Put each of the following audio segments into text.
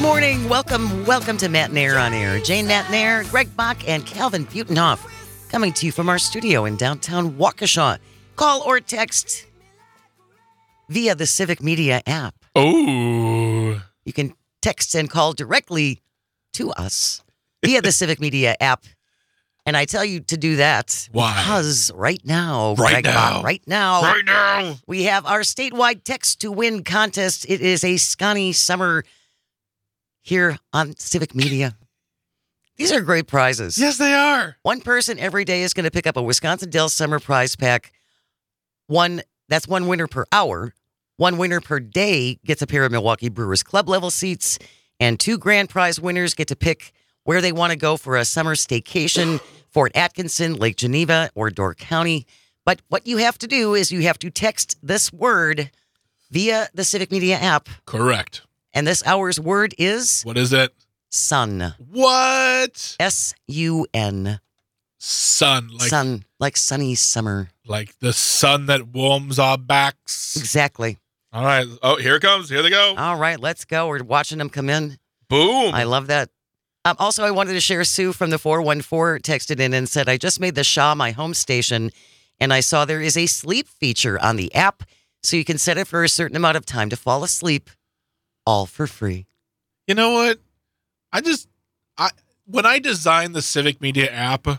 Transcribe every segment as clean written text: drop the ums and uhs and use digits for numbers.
morning. Welcome to Matt Nair on Air. Jane Matt Nair, Greg Bach, and Calvin Butenhoff coming to you from our studio in downtown Waukesha. Call or text via the Civic Media app. Oh. You can text and call directly to us via the Civic Media app. And I tell you to do that Why? Because right now, Right now, we have our statewide text to win contest. It is a Scotty Summer here on Civic Media. These are great prizes. Yes, they are. One person every day is going to pick up a Wisconsin Dells Summer Prize Pack. That's one winner per hour. One winner per day gets a pair of Milwaukee Brewers Club level seats. And two grand prize winners get to pick where they want to go for a summer staycation. Fort Atkinson, Lake Geneva, or Door County. But what you have to do is you have to text this word via the Civic Media app. Correct. And this hour's word is What is it? sun. What? S-U-N. Sun. Sun, like sunny summer. Like the sun that warms our backs. Exactly. All right. Oh, here it comes. Here they go. All right, let's go. We're watching them come in. Boom. I love that. Also, I wanted to share Sue from the 414 texted in and said, I just made the Shaw my home station, and I saw there is a sleep feature on the app, so you can set it for a certain amount of time to fall asleep, all for free. You know what? When I designed the Civic Media app,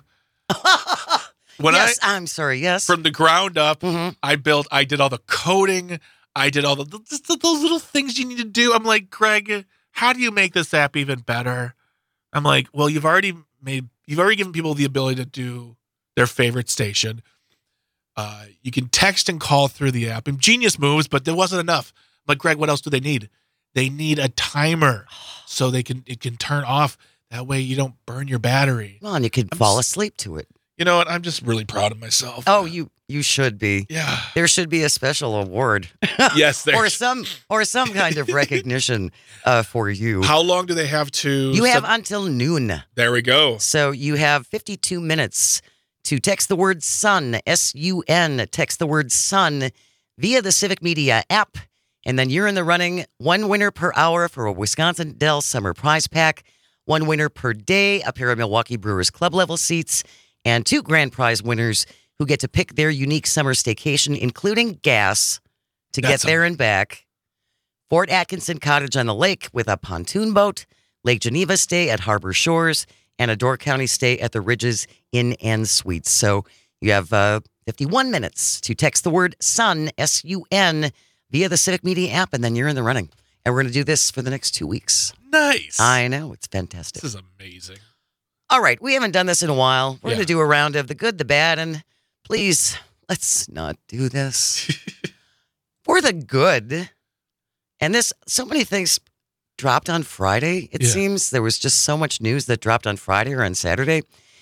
I'm sorry, yes. From the ground up, Mhm. I did all the coding. I did all those little things you need to do. I'm like, Greg, how do you make this app even better? I'm like, well, you've already given people the ability to do their favorite station. You can text and call through the app. And genius moves, but there wasn't enough. I'm like, Greg, what else do they need? They need a timer so it can turn off. That way you don't burn your battery. Well, and you could fall asleep to it. You know what? I'm just really proud of myself. Oh, you should be. Yeah. There should be a special award. Yes, there or some kind of recognition for you. How long do they have to? You have until noon. There we go. So you have 52 minutes to text the word sun, S-U-N, text the word sun via the Civic Media app. And then you're in the running. One winner per hour for a Wisconsin Dells Summer Prize Pack. One winner per day, a pair of Milwaukee Brewers Club level seats. And two grand prize winners who get to pick their unique summer staycation, including gas to get there and back. Fort Atkinson Cottage on the Lake with a pontoon boat, Lake Geneva stay at Harbor Shores, and a Door County stay at the Ridges Inn and Suites. So you have 51 minutes to text the word sun, S-U-N, via the Civic Media app, and then you're in the running. And we're going to do this for the next 2 weeks. Nice. I know. It's fantastic. This is amazing. All right. We haven't done this in a while. We're Yeah. going to do a round of the good, the bad, and please, let's not do this. For the good, and so many things dropped on Friday, it seems. There was just so much news that dropped on Friday or on Saturday.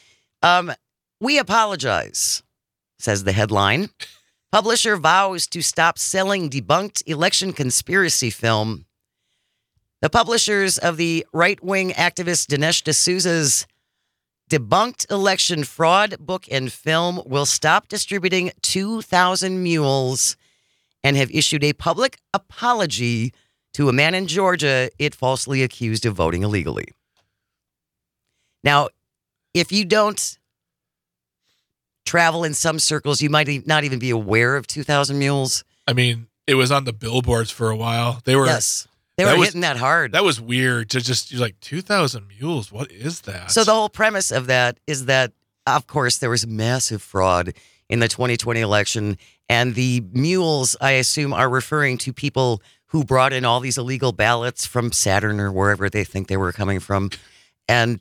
We apologize, says the headline. Publisher vows to stop selling debunked election conspiracy film. The publishers of the right-wing activist Dinesh D'Souza's Debunked Election Fraud book and film will stop distributing 2,000 mules and have issued a public apology to a man in Georgia it falsely accused of voting illegally. Now, if you don't travel in some circles, you might not even be aware of 2,000 mules. I mean, it was on the billboards for a while. They were hitting that hard. That was weird to you're like 2,000 mules. What is that? So the whole premise of that is that, of course, there was massive fraud in the 2020 election. And the mules, I assume, are referring to people who brought in all these illegal ballots from Saturn or wherever they think they were coming from. And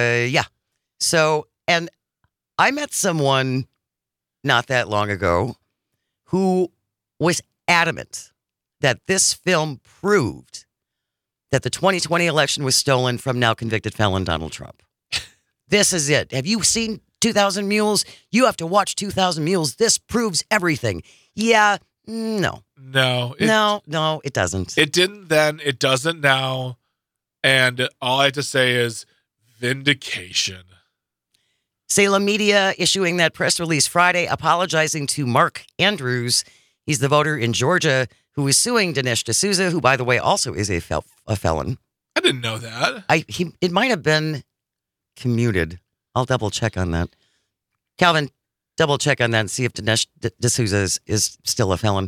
So, and I met someone not that long ago who was adamant that this film proved that the 2020 election was stolen from now convicted felon Donald Trump. This is it. Have you seen 2,000 Mules? You have to watch 2,000 Mules. This proves everything. Yeah, no. No, it doesn't. It didn't then. It doesn't now. And all I have to say is vindication. Salem Media issuing that press release Friday apologizing to Mark Andrews. He's the voter in Georgia who is suing Dinesh D'Souza, who, by the way, also is a felon. I didn't know that. It might have been commuted. I'll double check on that. Calvin, double check on that and see if Dinesh D'Souza is still a felon.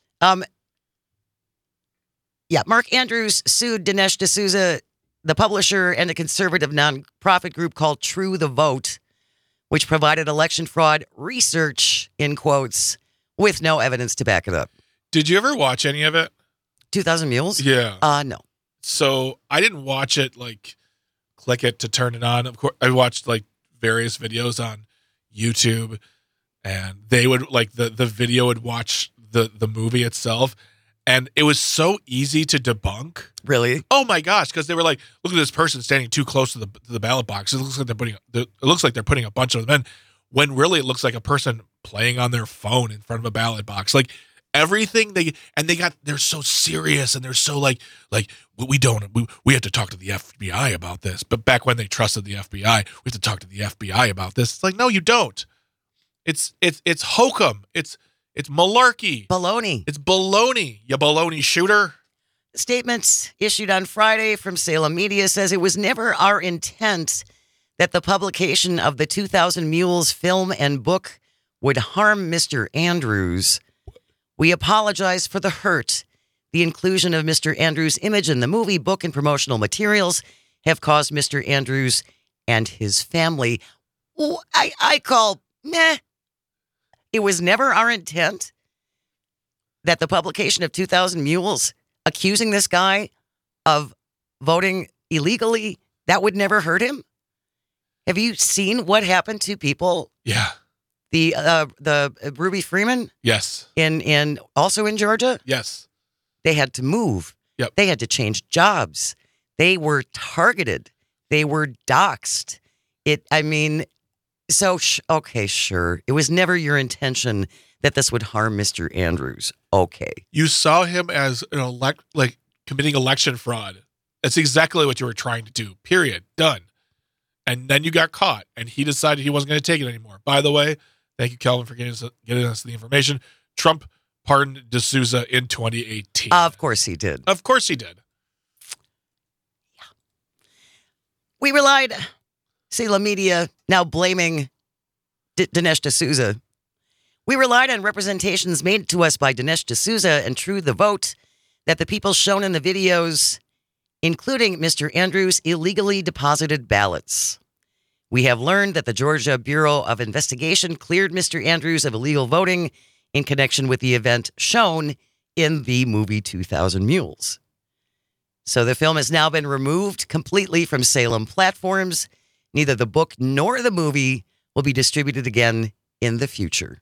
Yeah, Mark Andrews sued Dinesh D'Souza, the publisher, and a conservative nonprofit group called True the Vote, which provided election fraud research, in quotes, with no evidence to back it up. Did you ever watch any of it? 2,000 Mules? Yeah. No. So I didn't watch it, like, click it to turn it on. Of course, I watched, like, various videos on YouTube, and they would, like, the video would watch the movie itself, and it was so easy to debunk. Really? Oh my gosh! Because they were like, "Look at this person standing too close to the ballot box. It looks like they're putting a bunch of them in." When really it looks like a person playing on their phone in front of a ballot box. Like everything they're so serious and they're so like we have to talk to the FBI about this. But back when they trusted the FBI, we have to talk to the FBI about this. It's like, no, you don't. It's hokum. It's malarkey. Baloney. It's baloney. You baloney shooter. Statements issued on Friday from Salem Media says it was never our intent that the publication of the 2,000 Mules film and book would harm Mr. Andrews. We apologize for the hurt. The inclusion of Mr. Andrews' image in the movie, book, and promotional materials have caused Mr. Andrews and his family. I call meh. It was never our intent that the publication of 2,000 Mules accusing this guy of voting illegally, that would never hurt him. Have you seen what happened to people? Yeah. The Ruby Freeman? Yes. Also in Georgia? Yes. They had to move. Yep. They had to change jobs. They were targeted. They were doxxed. Okay, sure. It was never your intention that this would harm Mr. Andrews. Okay. You saw him as committing election fraud. That's exactly what you were trying to do. Period. Done. And then you got caught, and he decided he wasn't going to take it anymore. By the way, thank you, Calvin, for getting us the information. Trump pardoned D'Souza in 2018. Of course he did. Of course he did. Yeah. We relied, Salem Media now blaming Dinesh D'Souza. We relied on representations made to us by Dinesh D'Souza and True the Vote that the people shown in the videos, including Mr. Andrews, illegally deposited ballots. We have learned that the Georgia Bureau of Investigation cleared Mr. Andrews of illegal voting in connection with the event shown in the movie 2,000 Mules. So the film has now been removed completely from Salem platforms. Neither the book nor the movie will be distributed again in the future.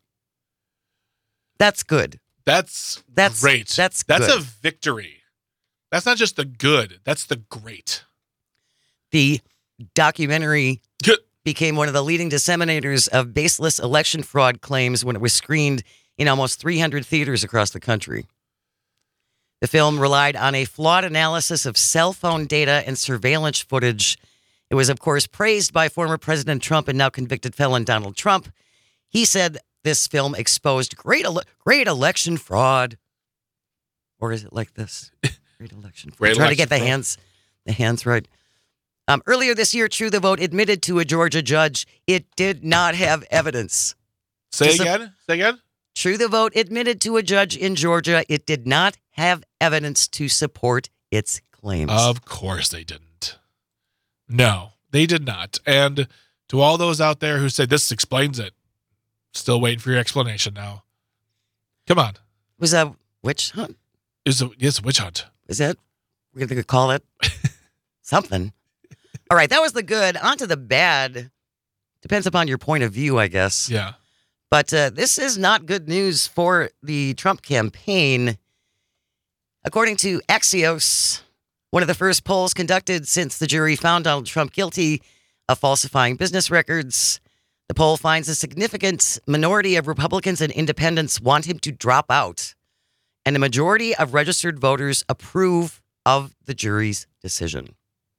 That's good. That's great. That's good. A good. victory. That's not just the good. That's the great. The documentary became one of the leading disseminators of baseless election fraud claims when it was screened in almost 300 theaters across the country. The film relied on a flawed analysis of cell phone data and surveillance footage. It was, of course, praised by former President Trump and now convicted felon Donald Trump. He said this film exposed great election fraud. Or is it like this? Great election fraud. Trying to get the hands right. Earlier this year, True the Vote admitted to a Georgia judge it did not have evidence. Say again? True the Vote admitted to a judge in Georgia it did not have evidence to support its claims. Of course they didn't. No, they did not. And to all those out there who say this explains it, still waiting for your explanation now. Come on. It was a witch hunt? It's a witch hunt. Is that? We're going to call it something. All right, that was the good. On to the bad. Depends upon your point of view, I guess. Yeah. But this is not good news for the Trump campaign. According to Axios, one of the first polls conducted since the jury found Donald Trump guilty of falsifying business records, the poll finds a significant minority of Republicans and independents want him to drop out, and a majority of registered voters approve of the jury's decision.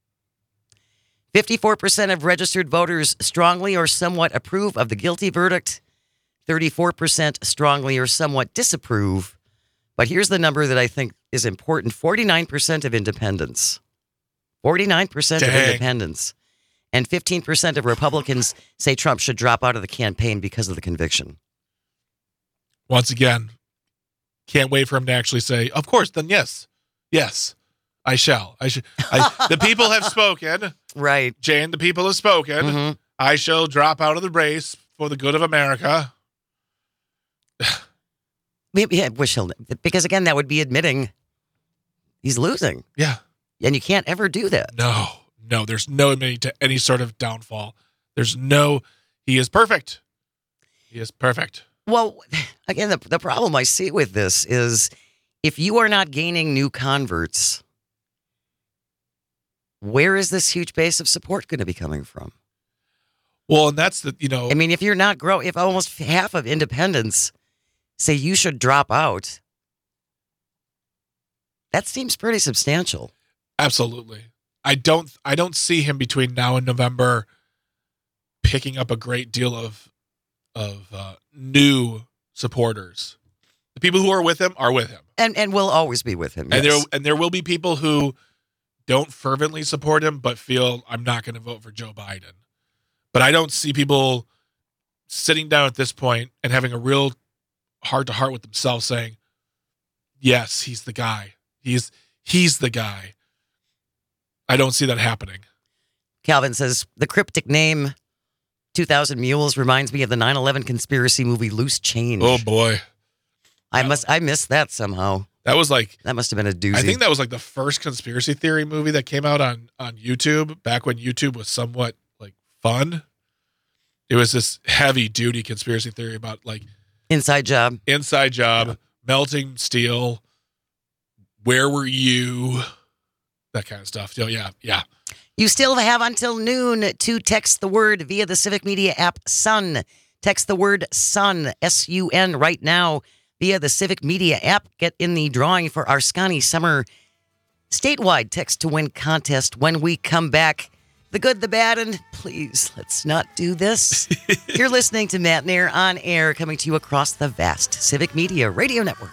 54% of registered voters strongly or somewhat approve of the guilty verdict. 34% strongly or somewhat disapprove. But here's the number that I think is important. 49% of independents 49% of Dang. independents. And 15% of Republicans say Trump should drop out of the campaign because of the conviction. Once again, can't wait for him to actually say, of course, then yes. Yes, I shall. The people have spoken. Right. Jane, the people have spoken. Mhm. I shall drop out of the race for the good of America. Maybe I wish he'll, because again, that would be admitting he's losing. Yeah. And you can't ever do that. No, there's no admitting to any sort of downfall. He is perfect. He is perfect. Well, again, the problem I see with this is if you are not gaining new converts, where is this huge base of support going to be coming from? Well, and that's I mean, if you're not growing, if almost half of independents say you should drop out, that seems pretty substantial. Absolutely. I don't see him between now and November picking up a great deal of new supporters. The people who are with him are with him. And will always be with him. Yes. And there will be people who don't fervently support him but feel I'm not going to vote for Joe Biden. But I don't see people sitting down at this point and having a real heart-to-heart with themselves saying, yes, he's the guy. He's the guy. I don't see that happening. Calvin says, the cryptic name 2,000 Mules reminds me of the 9/11 conspiracy movie Loose Change. Oh, boy. I missed that somehow. That was like... That must have been a doozy. I think that was like the first conspiracy theory movie that came out on YouTube, back when YouTube was somewhat like fun. It was this heavy-duty conspiracy theory about like... Inside Job, yeah. Melting steel, where were you? That kind of stuff. Yeah. You still have until noon to text the word via the Civic Media app, SUN. Text the word SUN, S-U-N, right now via the Civic Media app. Get in the drawing for our Scotty Summer statewide text to win contest when we come back. The good, the bad, and please, let's not do this. You're listening to Matt Nair on air, coming to you across the vast Civic Media Radio Network.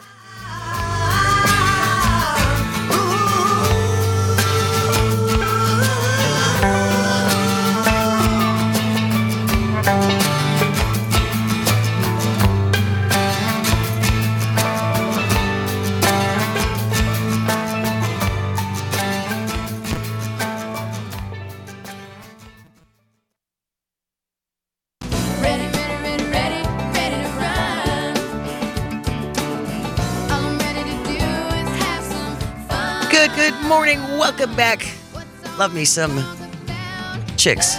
Good morning. Welcome back. Love me some chicks.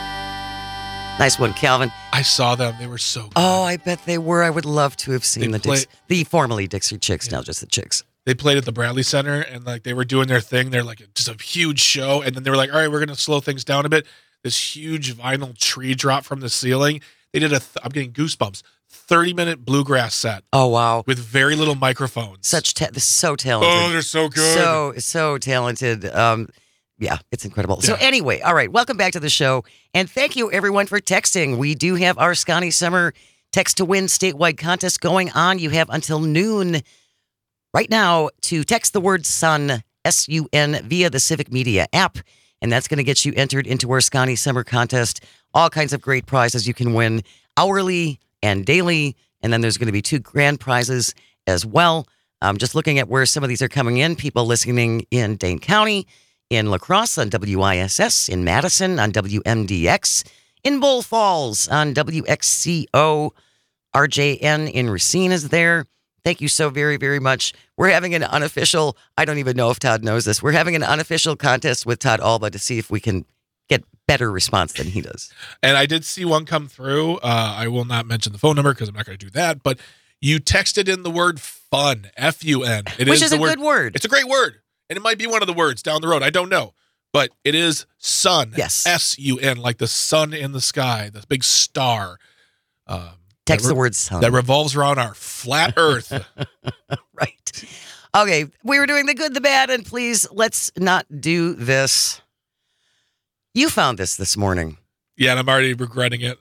Nice one, Calvin. I saw them. They were so good. Oh, I bet they were. I would love to have seen the formerly Dixie Chicks, now just the Chicks. They played at the Bradley Center, and like they were doing their thing. They're like just a huge show, and then they were like, "All right, we're going to slow things down a bit." This huge vinyl tree drop from the ceiling. They did I'm getting goosebumps. 30-minute bluegrass set. Oh wow! With very little microphones. So talented. Oh, they're so good. So talented. Yeah, it's incredible. Yeah. So anyway, all right, welcome back to the show, and thank you everyone for texting. We do have our Scotty Summer text to win statewide contest going on. You have until noon right now to text the word SUN, S-U-N, via the Civic Media app, and that's going to get you entered into our Scotty Summer contest. All kinds of great prizes you can win hourly and daily, and then there's going to be 2 grand prizes as well. Just looking at where some of these are coming in, people listening in Dane County, in La Crosse on WISS, in Madison on WMDX, in Bull Falls on WXCO, RJN in Racine is there. Thank you so very, very much. We're having an unofficial, I don't even know if Todd knows this, we're having an unofficial contest with Todd Alba to see if we can get better response than he does. And I did see one come through. I will not mention the phone number because I'm not going to do that, but you texted in the word fun, F-U-N. Which is a good word. It's a great word. And it might be one of the words down the road. I don't know. But it is sun. Yes. S-U-N, like the sun in the sky, the big star. Text the word sun. That revolves around our flat earth. Right. Okay, we were doing the good, the bad, and please, let's not do this. You found this morning. Yeah, and I'm already regretting it.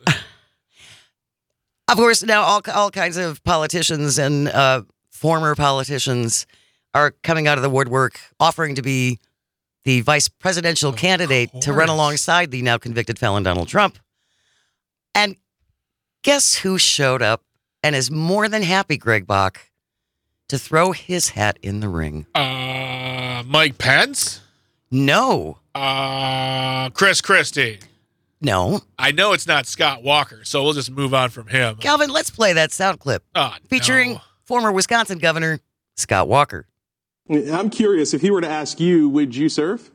Of course, now all kinds of politicians and former politicians are coming out of the woodwork, offering to be the vice presidential Of candidate to run course. alongside the now convicted felon Donald Trump. And guess who showed up and is more than happy, Greg Bach, to throw his hat in the ring? Mike Pence? No. Chris Christie. No. I know it's not Scott Walker, so we'll just move on from him. Calvin, let's play that sound clip featuring no. former Wisconsin Governor Scott Walker. I'm curious, if he were to ask you, would you serve?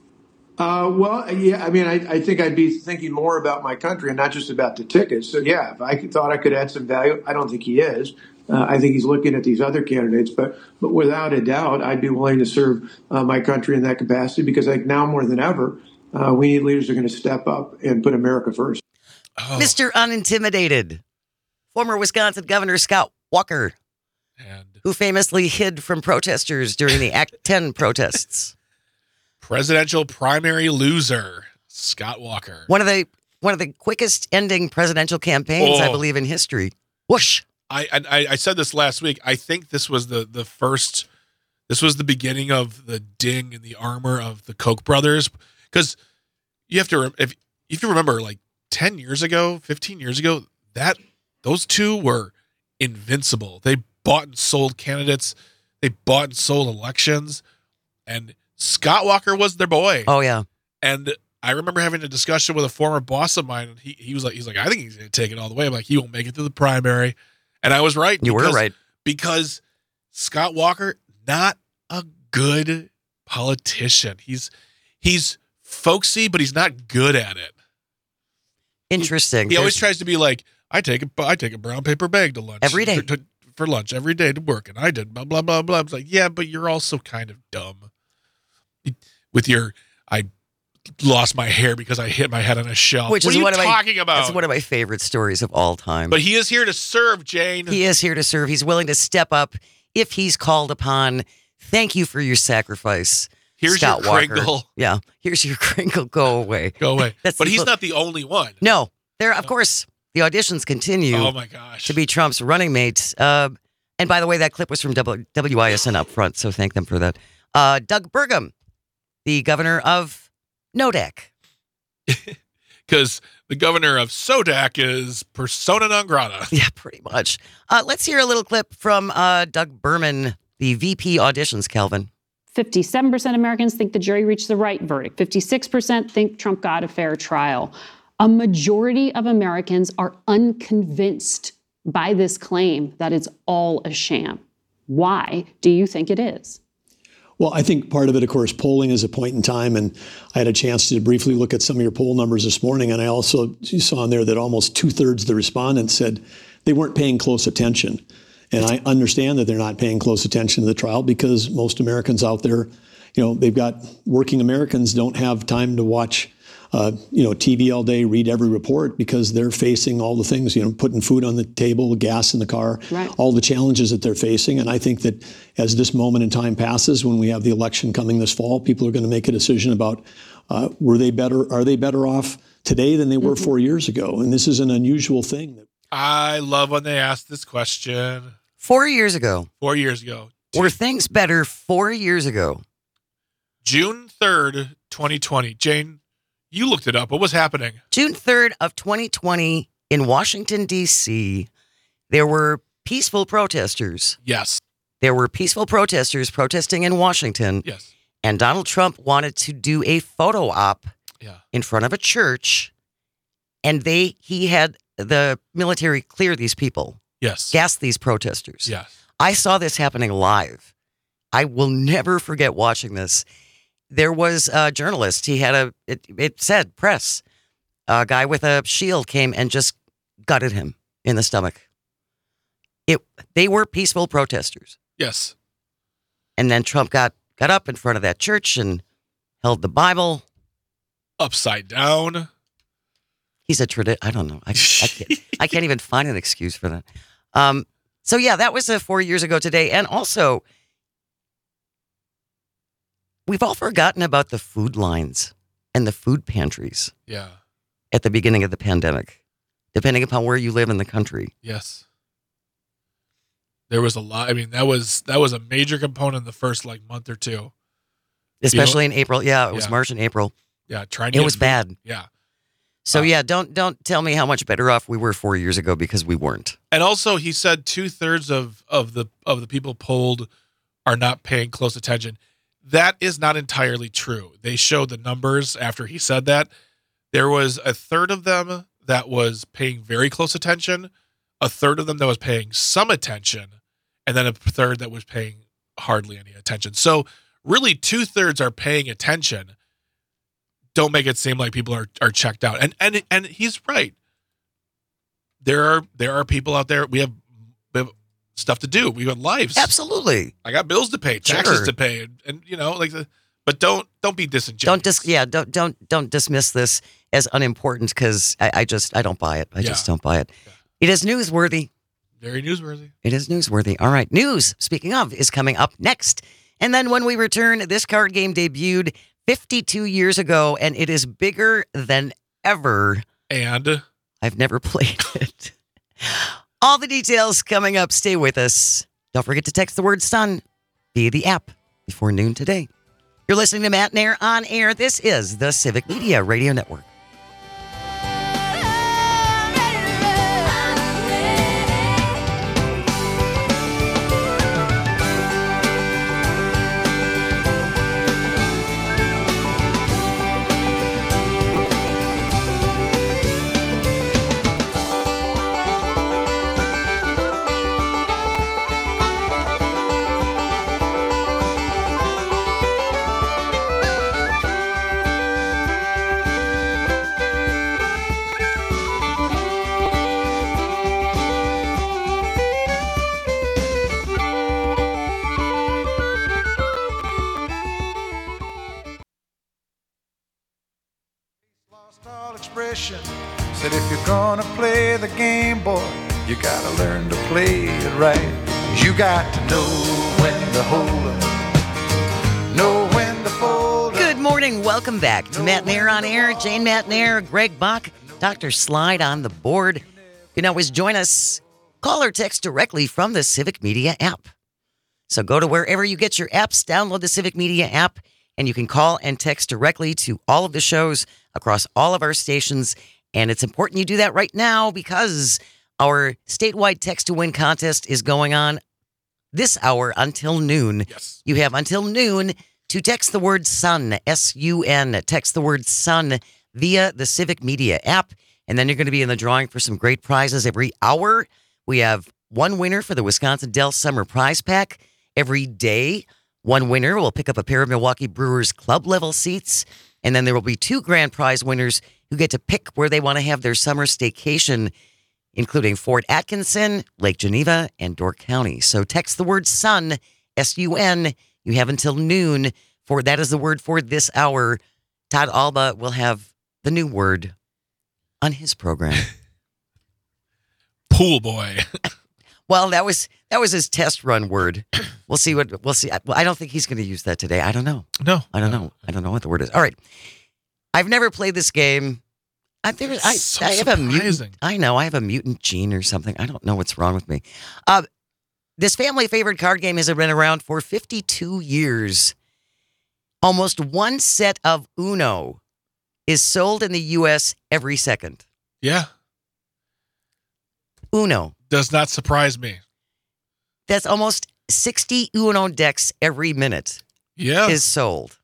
Well, yeah, I mean, I think I'd be thinking more about my country and not just about the tickets. So, yeah, if thought I could add some value, I don't think he is. I think he's looking at these other candidates. But without a doubt, I'd be willing to serve my country in that capacity because I think now more than ever, we need leaders who are going to step up and put America first. Oh, Mr. Unintimidated, former Wisconsin Governor Scott Walker, and who famously hid from protesters during the Act 10 protests. presidential primary loser, Scott Walker. One of the quickest ending presidential campaigns, I Oh. believe, in history. Whoosh. I said this last week. I think this was the first. This was the beginning of the ding in the armor of the Koch brothers, because you have to remember, like 10 years ago, 15 years ago, that those two were invincible. They bought and sold candidates. They bought and sold elections, and Scott Walker was their boy. Oh, yeah. And I remember having a discussion with a former boss of mine, and he was like, I think he's going to take it all the way. I'm like, he won't make it through the primary. And I was right. You were right. Because Scott Walker, not a good politician. He's folksy, but he's not good at it. Interesting. He always There's- tries to be like, I take a brown paper bag to lunch Every day. for lunch every day to work, and I did blah blah blah blah. It's like, yeah, but you're also kind of dumb with your I lost my hair because I hit my head on a shelf. Which what is are you one of my- talking about? That's one of my favorite stories of all time. But he is here to serve, Jane. He is here to serve. He's willing to step up if he's called upon. Thank you for your sacrifice. Here's Scott your Walker. Kringle. Yeah. Here's your crinkle. Go away. Go away. That's But the- he's not the only one. No. There, of course, the auditions continue Oh my gosh. to be Trump's running mate. And by the way, that clip was from WISN up front, so thank them for that. Doug Burgum, the governor of Nodak. Because the governor of Sodak is persona non grata. Yeah, pretty much. Let's hear a little clip from Doug Berman, the VP auditions, Calvin. 57% of Americans think the jury reached the right verdict. 56% think Trump got a fair trial. A majority of Americans are unconvinced by this claim that it's all a sham. Why do you think it is? Well, I think part of it, of course, polling is a point in time, and I had a chance to briefly look at some of your poll numbers this morning, and I also saw in there that almost 2/3 of the respondents said they weren't paying close attention. And I understand that they're not paying close attention to the trial because most Americans out there, they've got working Americans don't have time to watch TV all day, read every report because they're facing all the things, putting food on the table, gas in the car, Right. all the challenges that they're facing. And I think that as this moment in time passes, when we have the election coming this fall, people are going to make a decision about are they better off today than they were 4 years ago? And this is an unusual thing. I love when they ask this question. 4 years ago. 4 years ago. Were things better 4 years ago? June 3rd, 2020. Jane, you looked it up. What was happening? June 3rd of 2020 in Washington, D.C., there were peaceful protesters. Yes. There were peaceful protesters protesting in Washington, Yes. and Donald Trump wanted to do a photo op Yeah. in front of a church, and he had the military clear these people, Yes. gas these protesters. Yes. I saw this happening live. I will never forget watching this. There was a journalist. He had it said press. A guy with a shield came and just gutted him in the stomach. They were peaceful protesters. Yes. And then Trump got up in front of that church and held the Bible. Upside down. He's a tradition. I don't know. I can't even find an excuse for that. So yeah, that was 4 years ago today. And also, we've all forgotten about the food lines and the food pantries Yeah. at the beginning of the pandemic, depending upon where you live in the country. Yes. There was a lot. I mean, that was a major component in the first month or two. especially in April. Yeah, it was Yeah. March and April. Yeah, trying to It get was food. bad. Yeah. So yeah, don't tell me how much better off we were 4 years ago, because we weren't. And also, he said 2/3 of the people polled are not paying close attention. That is not entirely true. They showed the numbers after he said that. There was a third of them that was paying very close attention, a third of them that was paying some attention, and then a third that was paying hardly any attention. So really 2/3 are paying attention. Don't make it seem like people are checked out. And he's right. There are people out there. We have stuff to do. We have lives. Absolutely. I got bills to pay, taxes Sure. to pay, and but don't be disingenuous. Don't dismiss this as unimportant, because I don't buy it. I just don't buy it. It is newsworthy. Very newsworthy. It is newsworthy. All right. News, speaking of, is coming up next. And then when we return, this card game debuted 52 years ago, and it is bigger than ever. And I've never played it. All the details coming up. Stay with us. Don't forget to text the word SUN via the app before noon today. You're listening to Matt Nair on air. This is the Civic Media Radio Network. Lost all expression. Said if you're gonna play the game, boy, you gotta learn to play it right. You got to know when to hold 'em, know when to fold 'em. Good morning. Welcome back to Matt Nair on air. Jane Matt Nair, Greg Bach, Dr. Slide on the board. You can always join us. Call or text directly from the Civic Media app. So go to wherever you get your apps, download the Civic Media app, and you can call and text directly to all of the shows across all of our stations. And it's important you do that right now, because our statewide text to win contest is going on this hour until noon. yes, You have until noon to text the word SUN, S-U-N. Text the word SUN via the Civic Media app. And then you're going to be in the drawing for some great prizes every hour. We have one winner for the Wisconsin Dells Summer Prize Pack. Every day, one winner will pick up a pair of Milwaukee Brewers club level seats. And then there will be two grand prize winners who get to pick where they want to have their summer staycation, including Fort Atkinson, Lake Geneva, and Door County. So text the word SUN, S-U-N. You have until noon for that is the word for this hour. Todd Alba will have the new word on his program. pool boy. Well, that was his test run word. We'll see. Well, I don't think he's going to use that today. I don't know. No, I don't know. I don't know what the word is. All right. I've never played this game. I So have a mutant. surprising. I know. I have a mutant gene or something. I don't know what's wrong with me. This family favorite card game has been around for 52 years. Almost one set of Uno is sold in the U.S. every second. Yeah, Uno. does not surprise me. That's almost 60 Uno decks every minute Yeah, is sold.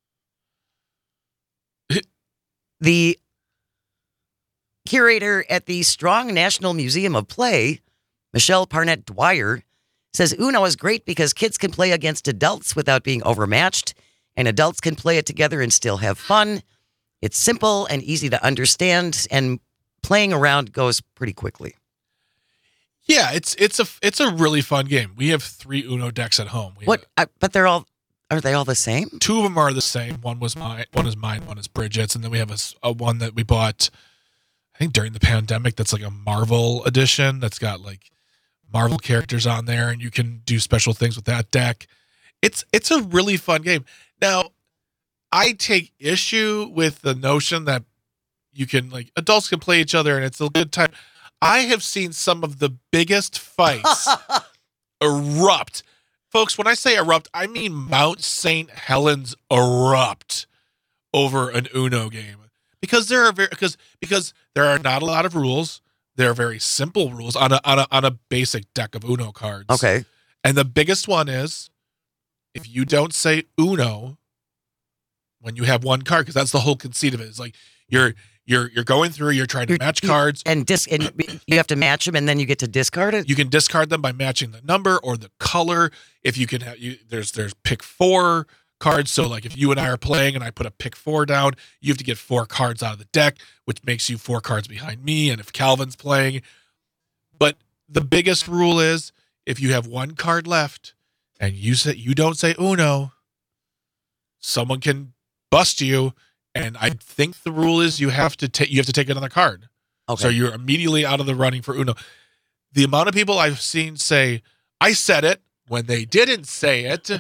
The curator at the Strong National Museum of Play, Michelle Parnett Dwyer, says Uno is great because kids can play against adults without being overmatched, and adults can play it together and still have fun. It's simple and easy to understand, and playing around goes pretty quickly. yeah. It's a really fun game. We have 3 Uno decks at home. But are they all the same? 2 of them are the same. One is mine. One is Bridget's, and then we have a one that we bought, I think during the pandemic. That's like a Marvel edition. That's got like Marvel characters on there, and you can do special things with that deck. It's a really fun game. Now, I take issue with the notion that you can adults can play each other and it's a good time. I have seen some of the biggest fights erupt Folks, when I say erupt, I mean Mount St. Helens erupt over an Uno game. Because there are not a lot of rules. There are very simple rules on a basic deck of Uno cards. Okay. And the biggest one is if you don't say Uno when you have one card, because that's the whole conceit of it. It's like you're going through, you're trying to match cards. And you have to match them, and then you get to discard it? You can discard them by matching the number or the color. If you can have there's pick 4 cards. So like if you and I are playing and I put a pick 4 down, you have to get 4 cards out of the deck, which makes you 4 cards behind me. And if Calvin's playing, but the biggest rule is if you have 1 card left and you don't say Uno, someone can bust you. And I think the rule is you have to take another card. Okay. So you're immediately out of the running for Uno. The amount of people I've seen say, I said it when they didn't say it.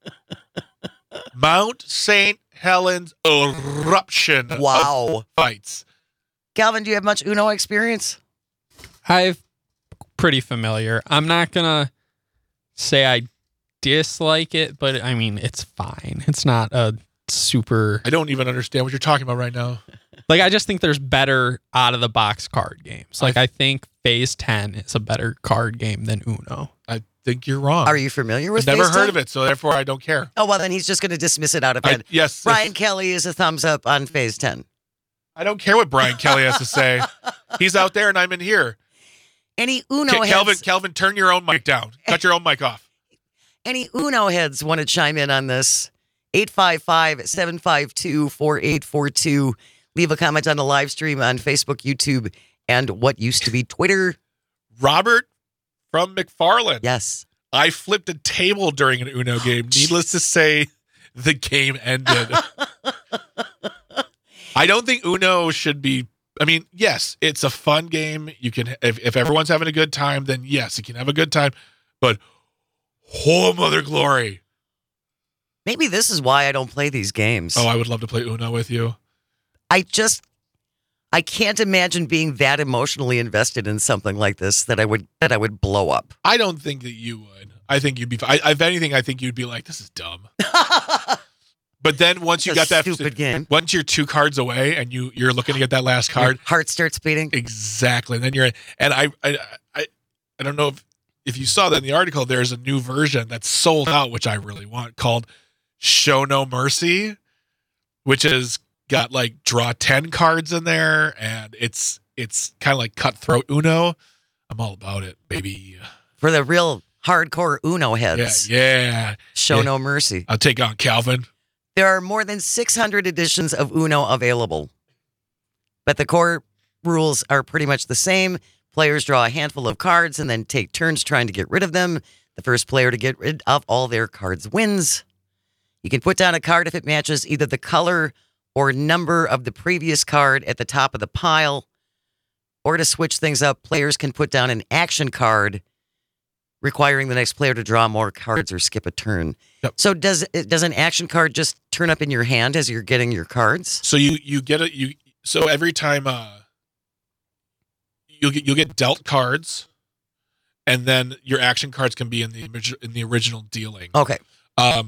Mount St. Helens eruption. Wow. Of fights. Calvin, do you have much Uno experience? I'm pretty familiar. I'm not going to say I dislike it, but I mean, it's fine. It's not a super... I don't even understand what you're talking about right now. Like, I just think there's better out-of-the-box card games. Like, I think Phase 10 is a better card game than Uno. I think you're wrong. Are you familiar with I've never Phase heard 10? of it, so therefore I don't care. Oh, well, then he's just going to dismiss it out of hand. Yes. Brian Kelly is a thumbs up on Phase 10. I don't care what Brian Kelly has to say. He's out there and I'm in here. Any Uno heads... Calvin, turn your own mic down. Cut your own mic off. Any Uno heads want to chime in on this? 855-752-4842. Leave a comment on the live stream on Facebook, YouTube, and what used to be Twitter. Robert from McFarland. Yes. I flipped a table during an Uno game. Needless to say, the game ended. I don't think Uno should be... I mean, yes, it's a fun game. You can, if everyone's having a good time, then yes, you can have a good time. But, oh, mother glory. Maybe this is why I don't play these games. Oh, I would love to play Uno with you. I can't imagine being that emotionally invested in something like this that I would blow up. I don't think that you would. I think you'd be. If anything, I think you'd be like, "This is dumb." But then once you got that stupid game, once you're 2 cards away and you're looking to get that last card, your heart starts beating. Exactly. And then you're. And I don't know if you saw that in the article. There's a new version that's sold out, which I really want, called Show No Mercy, which has got like draw 10 cards in there, and it's kind of like cutthroat Uno. I'm all about it, baby. For the real hardcore Uno heads. Yeah. Show no mercy. I'll take on Calvin. There are more than 600 editions of Uno available, but the core rules are pretty much the same. Players draw a handful of cards and then take turns trying to get rid of them. The first player to get rid of all their cards wins. You can put down a card if it matches either the color or number of the previous card at the top of the pile. Or to switch things up, players can put down an action card requiring the next player to draw more cards or skip a turn. Yep. So does an action card just turn up in your hand as you're getting your cards? So you get it. So every time you'll get dealt cards, and then your action cards can be in the original dealing. Okay. Oh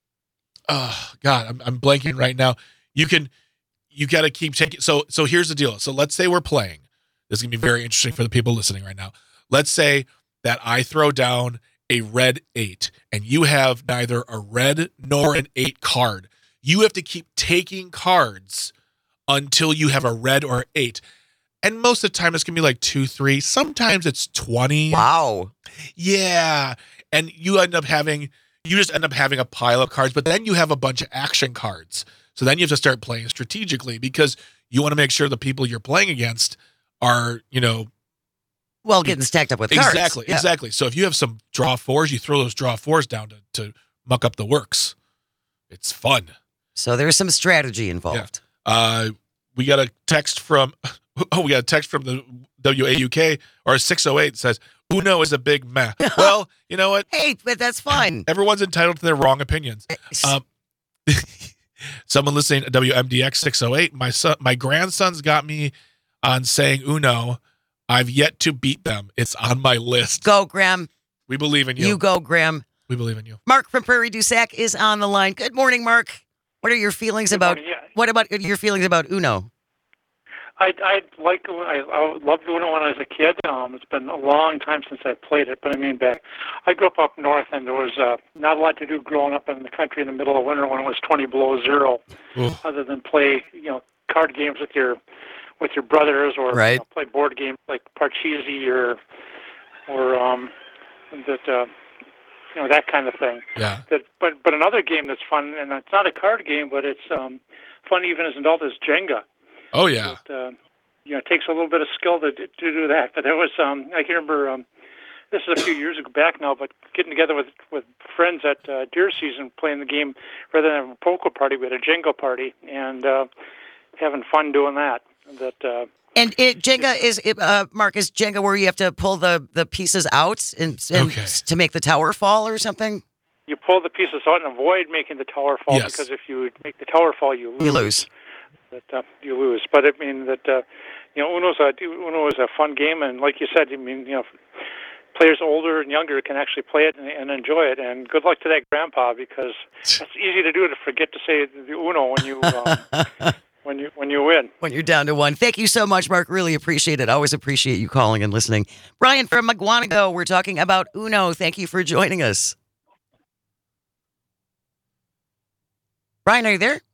God, I'm blanking right now. You got to keep taking. So here's the deal. So let's say we're playing. This is gonna be very interesting for the people listening right now. Let's say that I throw down a red 8 and you have neither a red nor an 8 card. You have to keep taking cards until you have a red or 8. And most of the time it's going to be like 2, 3. Sometimes it's 20. Wow. Yeah. And you just end up having a pile of cards, but then you have a bunch of action cards. So then you have to start playing strategically because you want to make sure the people you're playing against are, well, getting stacked up with cards. Exactly. So if you have some draw 4s, you throw those draw 4s down to muck up the works. It's fun. So there's some strategy involved. Yeah. We got a text from the WAUK or 608 says, Uno is a big meh. Well, you know what? Hey, but that's fine. Everyone's entitled to their wrong opinions. Someone listening to WMDX 608, my grandsons got me on saying Uno. I've yet to beat them. It's on my list. Go, Graham. We believe in you. You go, Graham. We believe in you. Mark from Prairie du Sac is on the line. Good morning, Mark. What are your feelings about? Morning, yeah. What about your feelings about Uno? I loved Uno when I was a kid. It's been a long time since I played it, but I mean back. I grew up north, and there was not a lot to do growing up in the country in the middle of winter when it was 20 below zero, other than play card games with your brothers or Right. Play board games like Parcheesi or that kind of thing. Yeah. But another game that's fun, and it's not a card game, but it's fun even as an adult, is Jenga. Oh, yeah. It takes a little bit of skill to do that. But there was I can remember this is a few years back now, but getting together with friends at deer season, playing the game rather than a poker party, we had a Jenga party, and having fun doing that. And Jenga is Mark, is Jenga where you have to pull the pieces out and to make the tower fall or something? You pull the pieces out and avoid making the tower fall, Yes. because if you make the tower fall, you lose. You lose. You lose. But I mean Uno is a fun game, and like you said, players older and younger can actually play it and enjoy it. And good luck to that grandpa, because it's easy to do to forget to say the Uno when you when you win. When you're down to one. Thank you so much, Mark. Really appreciate it. Always appreciate you calling and listening. Brian from McGuanago, we're talking about Uno. Thank you for joining us. Brian, are you there?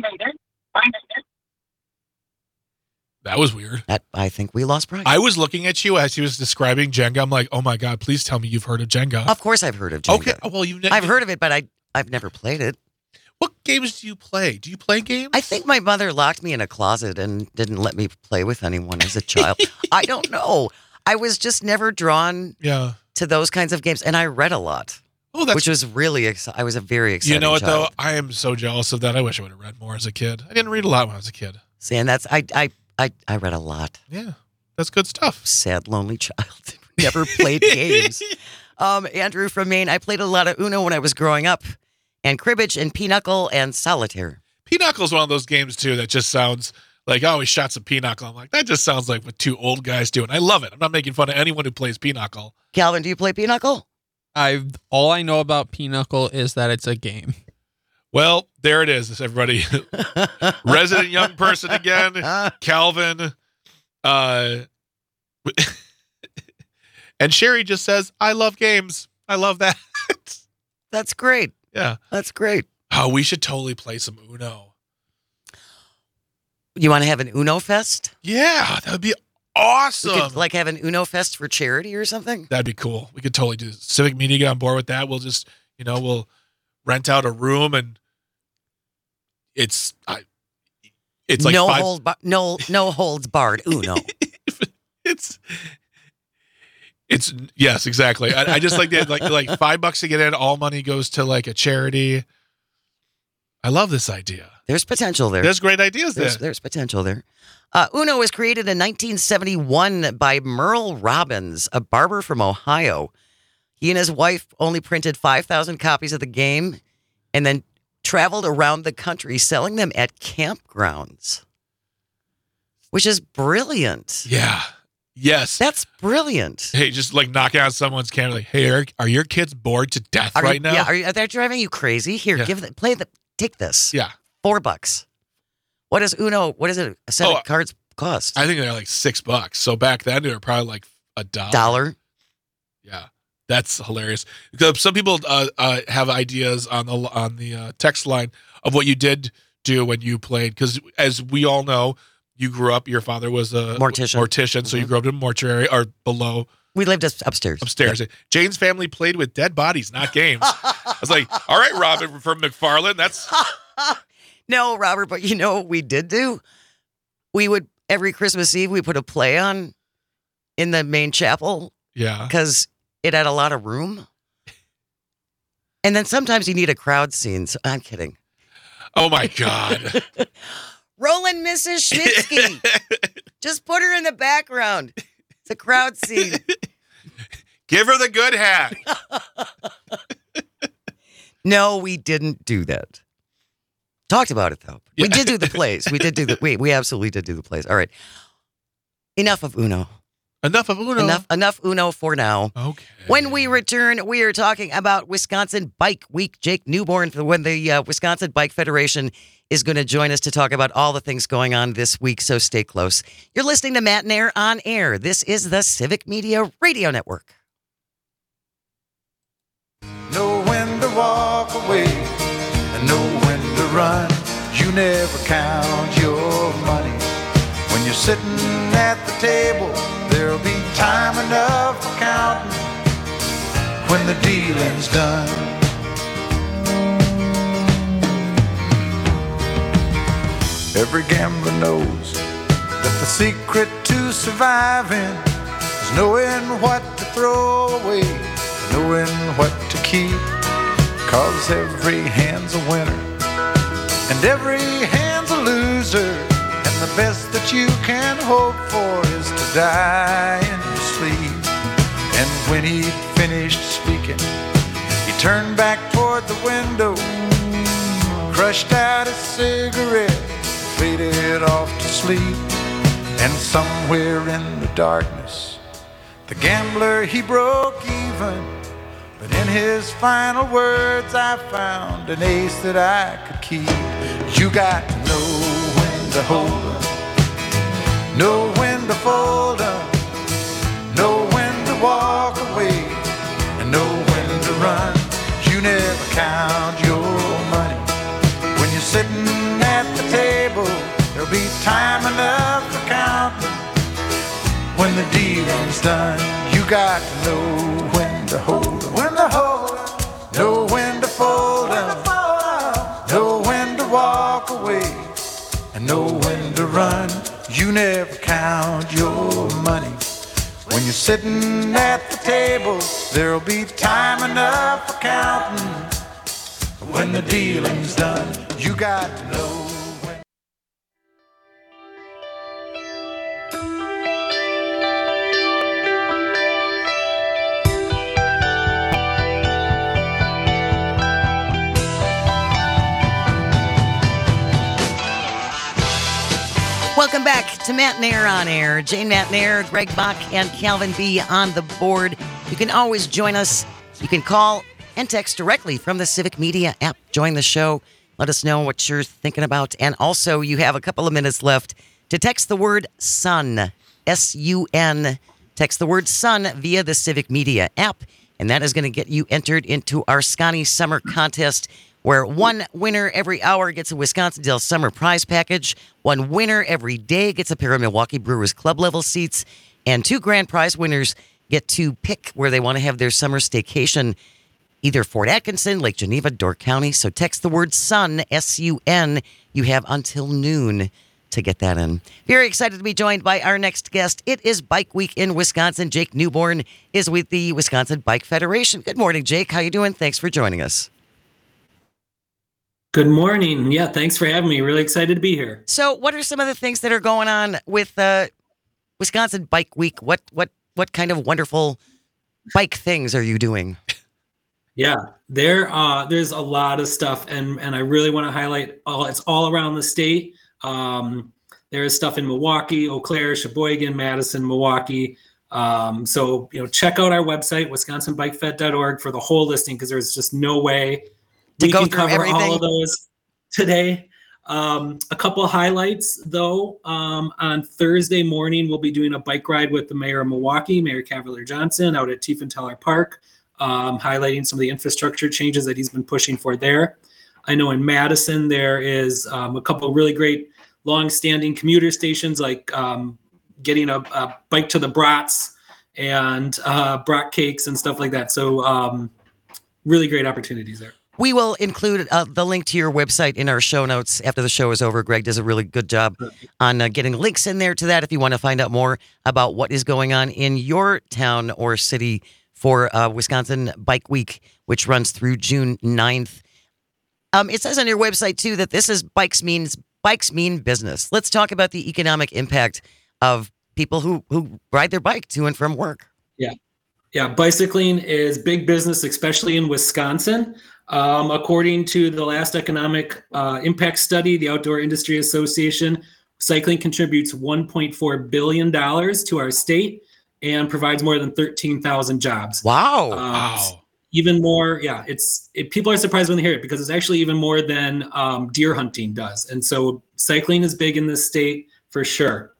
That was weird. I think we lost Brian. I was looking at you as he was describing Jenga. I'm like, oh my God, please tell me you've heard of Jenga. Of course I've heard of Jenga. Okay. Well, I've heard of it, but I've never played it. What games do you play? Do you play games? I think my mother locked me in a closet and didn't let me play with anyone as a child. I don't know. I was just never drawn to those kinds of games, and I read a lot. Oh, that's which was really I was a very excited You know what, child. though? I am so jealous of that. I wish I would have read more as a kid. I didn't read a lot when I was a kid. See, and that's I read a lot. Yeah, that's good stuff. Sad, lonely child. Never played games. Andrew from Maine. I played a lot of Uno when I was growing up, and cribbage and pinochle and solitaire. Pinochle is one of those games too that just sounds like, oh, he shot some pinochle. I'm like, that just sounds like what two old guys do, and I love it. I'm not making fun of anyone who plays pinochle. Calvin, do you play pinochle? All I know about pinochle is that it's a game. Well, there it is, everybody. Resident young person again, Calvin. And Sherry just says, I love games. I love that. That's great. Yeah. That's great. Oh, we should totally play some Uno. You want to have an Uno Fest? Yeah, that would be awesome. We could, like, have an Uno Fest for charity or something? That'd be cool. We could totally do this. Civic Media get on board with that. We'll just, we'll rent out a room, and it's like no holds barred Uno. it's yes, exactly. I just like that, like $5 to get in. All money goes to like a charity. I love this idea. There's potential there. There's great ideas there. There's potential there. Uno was created in 1971 by Merle Robbins, a barber from Ohio. He and his wife only printed 5,000 copies of the game and then traveled around the country selling them at campgrounds, which is brilliant. Yeah. Yes. That's brilliant. Hey, just like knocking out someone's camera. Like, hey, Eric, are your kids bored to death right now? Yeah. Are they driving you crazy? Here, take this. Yeah. $4. What is Uno? What is it? A set of cards cost? I think they're like $6. So back then they were probably like $1. $1. Yeah. That's hilarious. Because some people have ideas on the text line of what you did do when you played. Because as we all know, you grew up. Your father was a mortician, so you grew up in a mortuary or below. We lived upstairs. Yeah. Jane's family played with dead bodies, not games. I was like, all right, Robin from McFarland. That's no, Robert. But you know what we did do? We would every Christmas Eve we put a play on in the main chapel. Yeah, because it had a lot of room. And then sometimes you need a crowd scene. So I'm kidding. Oh, my God. Roland Mrs. Schmitzky. Just put her in the background. It's a crowd scene. Give her the good hat. No, we didn't do that. Talked about it, though. Yeah. We did do the plays. We absolutely did do the plays. All right. Enough of Uno. Enough of Uno. Enough Uno for now. Okay. When we return, we are talking about Wisconsin Bike Week. Jake Newborn, when the Wisconsin Bike Federation is going to join us to talk about all the things going on this week, so stay close. You're listening to Matt and Air on Air. This is the Civic Media Radio Network. Know when to walk away and know when to run. You never count your money. When you're sitting at the table, there'll be time enough for counting when the dealing's done. Every gambler knows that the secret to surviving is knowing what to throw away, knowing what to keep. 'Cause every hand's a winner and every hand's a loser. And the best that you can hope for is to die in your sleep. And when he'd finished speaking, he turned back toward the window, crushed out a cigarette, faded off to sleep. And somewhere in the darkness, the gambler, he broke even. But in his final words, I found an ace that I could keep. You got to know when to hold up, know when to fold up, know when to walk away, and know when to run. You never count your money. When you're sitting at the table, there'll be time enough for counting when the dealing's done. You got to know when to hold up, when to hold up, know when to fold up, know when to walk away, and know when to run. You never count your money. When you're sitting at the table, there'll be time enough for counting when the dealing's done. You got to know. Welcome back to Matt and Air on Air. Jane Matt and Air, Greg Bach, and Calvin B. on the board. You can always join us. You can call and text directly from the Civic Media app. Join the show. Let us know what you're thinking about. And also, you have a couple of minutes left to text the word SUN, S-U-N. Text the word SUN via the Civic Media app. And that is going to get you entered into our Scotty Summer Contest, where one winner every hour gets a Wisconsin Dells Summer Prize Package. One winner every day gets a pair of Milwaukee Brewers Club level seats. And two grand prize winners get to pick where they want to have their summer staycation, either Fort Atkinson, Lake Geneva, Door County. So text the word SUN, S-U-N. You have until noon to get that in. Very excited to be joined by our next guest. It is Bike Week in Wisconsin. Jake Newborn is with the Wisconsin Bike Federation. Good morning, Jake. How you doing? Thanks for joining us. Good morning. Yeah, thanks for having me. Really excited to be here. So what are some of the things that are going on with Wisconsin Bike Week? What kind of wonderful bike things are you doing? Yeah, there's a lot of stuff, and I really want to highlight it's all around the state. There's stuff in Milwaukee, Eau Claire, Sheboygan, Madison, Milwaukee. So check out our website, wisconsinbikefed.org, for the whole listing, because there's just no way we can cover all of those today. A couple of highlights, though. On Thursday morning, we'll be doing a bike ride with the mayor of Milwaukee, Mayor Cavalier Johnson, out at Tiefenthaler Park, highlighting some of the infrastructure changes that he's been pushing for there. I know in Madison, there is a couple of really great long-standing commuter stations, like getting a bike to the brats and brat cakes and stuff like that. So really great opportunities there. We will include the link to your website in our show notes after the show is over. Greg does a really good job on getting links in there to that if you want to find out more about what is going on in your town or city for Wisconsin Bike Week, which runs through June 9th. It says on your website, too, that this is bikes mean business. Let's talk about the economic impact of people who ride their bike to and from work. Yeah, bicycling is big business, especially in Wisconsin. According to the last economic impact study, the Outdoor Industry Association, cycling contributes $1.4 billion to our state and provides more than 13,000 jobs. Wow. Wow. Even more, people are surprised when they hear it because it's actually even more than deer hunting does. And so cycling is big in this state for sure.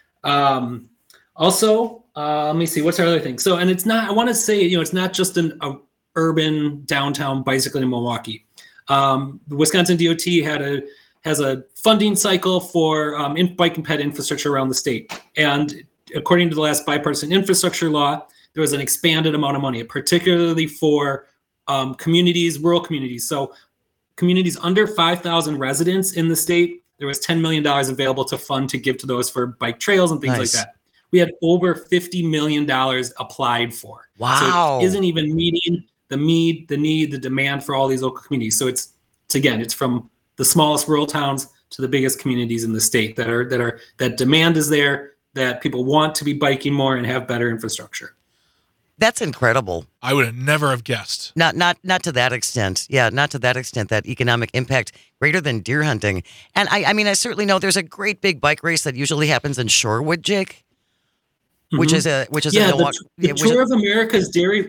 Also, let me see, what's our other thing? So, and it's not, I want to say, it's not just an urban downtown bicycling in Milwaukee. The Wisconsin DOT has a funding cycle for bike and ped infrastructure around the state. And according to the last bipartisan infrastructure law, there was an expanded amount of money, particularly for communities, rural communities. So communities under 5,000 residents in the state, there was $10 million available to fund to give to those for bike trails and things like that. We had over $50 million applied for. Wow. So it isn't even meeting the need, the demand for all these local communities. So it's from the smallest rural towns to the biggest communities in the state that demand is there, that people want to be biking more and have better infrastructure. That's incredible. I would have never have guessed. Not to that extent. Yeah, not to that extent, that economic impact greater than deer hunting. And I certainly know there's a great big bike race that usually happens in Shorewood, Jake, which is in Milwaukee. The Tour of America's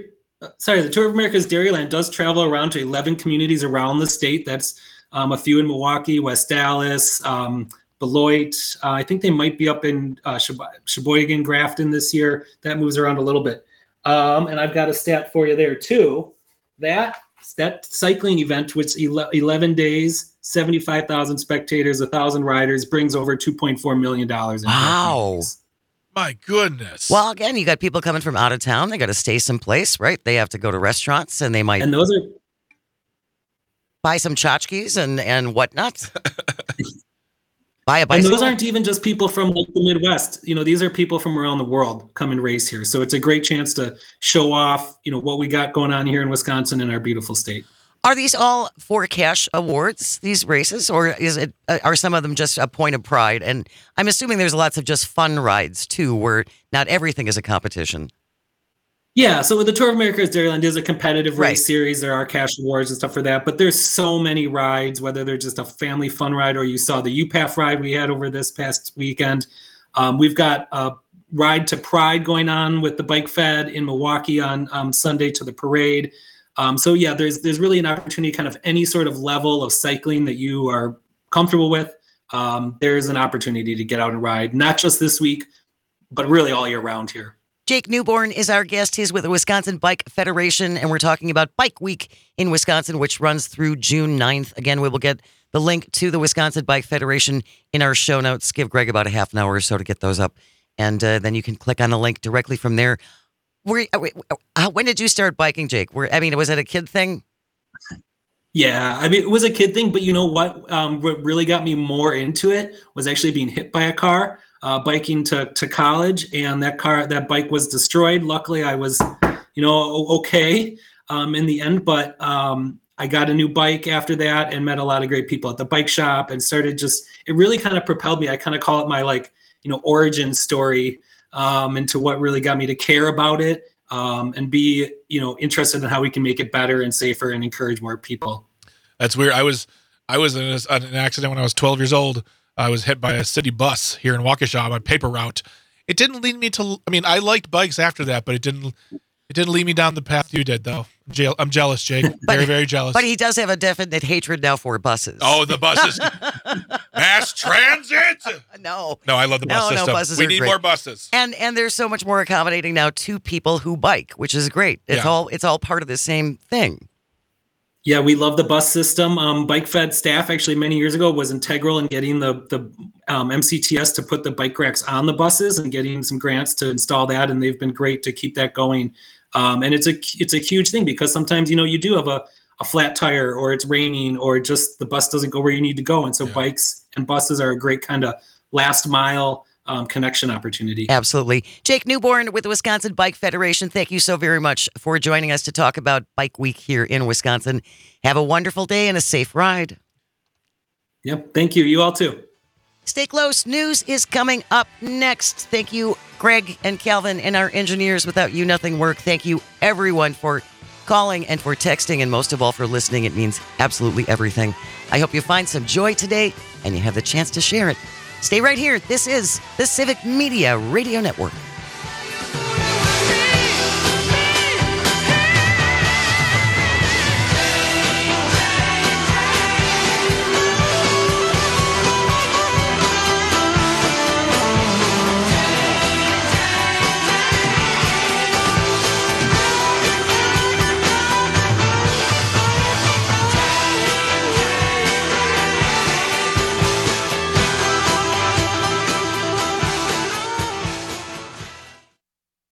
Dairyland does travel around to 11 communities around the state. That's a few in Milwaukee, West Dallas, Beloit. I think they might be up in Sheboygan, Grafton this year. That moves around a little bit. And I've got a stat for you there too. That cycling event, which 11 days, 75,000 spectators, 1,000 riders, brings over $2.4 million. Wow. My goodness. Well, again, you got people coming from out of town. They got to stay someplace, right? They have to go to restaurants, and they might those are buy some tchotchkes and whatnot. Buy a bicycle. And those aren't even just people from like the Midwest. These are people from around the world come and race here. So it's a great chance to show off, what we got going on here in Wisconsin in our beautiful state. Are these all for cash awards, these races, or are some of them just a point of pride? And I'm assuming there's lots of just fun rides too, where not everything is a competition. Yeah, so the Tour of America's Dairyland is a competitive race series. There are cash awards and stuff for that, but there's so many rides, whether they're just a family fun ride or you saw the UPAF ride we had over this past weekend. We've got a Ride to Pride going on with the Bike Fed in Milwaukee on Sunday to the parade. So yeah, there's really an opportunity, kind of any sort of level of cycling that you are comfortable with. There's an opportunity to get out and ride, not just this week, but really all year round here. Jake Newborn is our guest. He's with the Wisconsin Bike Federation, and we're talking about Bike Week in Wisconsin, which runs through June 9th. Again, we will get the link to the Wisconsin Bike Federation in our show notes. Give Greg about a half an hour or so to get those up, and then you can click on the link directly from there. When did you start biking, Jake? Was it a kid thing? Yeah, it was a kid thing, but you know what? What really got me more into it was actually being hit by a car. Biking to college, and that bike was destroyed. Luckily, I was, okay in the end, but I got a new bike after that and met a lot of great people at the bike shop and started it really kind of propelled me. I kind of call it my origin story into what really got me to care about it and be, interested in how we can make it better and safer and encourage more people. That's weird. I was in an accident when I was 12 years old. I was hit by a city bus here in Waukesha on my paper route. It didn't lead me to. I liked bikes after that, but it didn't lead me down the path you did, though. I'm jealous, Jake. Very, very jealous. But he does have a definite hatred now for buses. Oh, the buses, mass transit. No, I love the bus system. Buses we need great. more buses. And there's so much more accommodating now to people who bike, which is great. It's all part of the same thing. Yeah, we love the bus system. Bike Fed staff actually many years ago was integral in getting the MCTS to put the bike racks on the buses and getting some grants to install that, and they've been great to keep that going. And it's a huge thing because sometimes you do have a flat tire or it's raining or just the bus doesn't go where you need to go, and so bikes and buses are a great kind of last mile connection opportunity. Absolutely. Jake Newborn with the Wisconsin Bike Federation, thank you so very much for joining us to talk about Bike Week here in Wisconsin. Have a wonderful day and a safe ride. Yep. Thank you. You all too. Stay close. News is coming up next. Thank you, Greg and Calvin and our engineers. Without you, nothing work. Thank you, everyone, for calling and for texting, and most of all for listening. It means absolutely everything. I hope you find some joy today and you have the chance to share it. Stay right here. This is the Civic Media Radio Network.